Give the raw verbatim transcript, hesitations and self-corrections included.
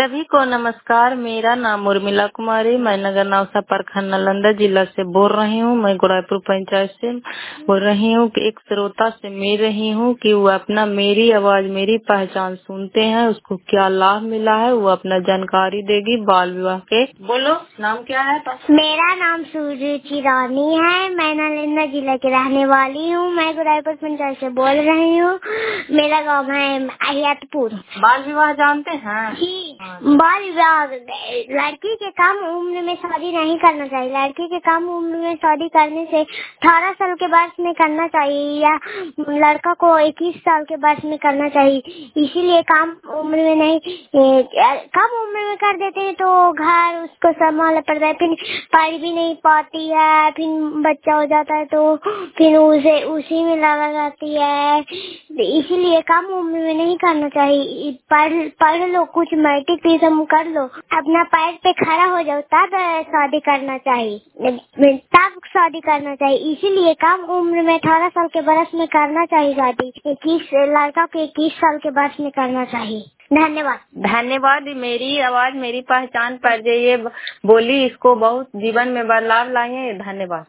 सभी को नमस्कार। मेरा नाम उर्मिला कुमारी, मैं नगर नौसा प्रखंड नालंदा जिला से बोल रही हूँ। मैं गोराईपुर पंचायत से बोल रही हूँ कि एक श्रोता से मिल रही हूँ कि वो अपना मेरी आवाज मेरी पहचान सुनते हैं, उसको क्या लाभ मिला है, वो अपना जानकारी देगी बाल विवाह के। बोलो, नाम क्या है? मेरा नाम सुरुचि रानी है। मैं नालंदा जिला की रहने वाली हूँ। मैं गोराईपुर पंचायत से बोल रही हूँ। मेरा गाँव है अहियातपुर। बाल विवाह जानते हैं? जी, बाल विवाह लड़की के कम उम्र में शादी नहीं करना चाहिए। लड़की के कम उम्र में शादी करने से अठारह साल के बाद में करना चाहिए या लड़का को इक्कीस साल के बाद में करना चाहिए। इसीलिए कम उम्र में नहीं, कम उम्र में कर देते हैं तो घर उसको संभालना पड़ता है, फिर पढ़ भी नहीं पाती है, फिर बच्चा हो जाता है तो फिर उसे उसी में लगा जाती है। इसीलिए कम उम्र में नहीं करना चाहिए। पढ़ पढ़ लो, कुछ मैट्रिक एग्जाम कर लो, अपना पैर पे खड़ा हो जाओ, तब शादी करना चाहिए, तब शादी करना चाहिए। इसीलिए कम उम्र में अठारह साल के बरस में करना चाहिए शादी। इक्कीस लड़का के इक्कीस साल के बरस में करना चाहिए। धन्यवाद। धन्यवाद। मेरी आवाज मेरी पहचान पर ये बोली, इसको बहुत जीवन में बदलाव लाए। धन्यवाद।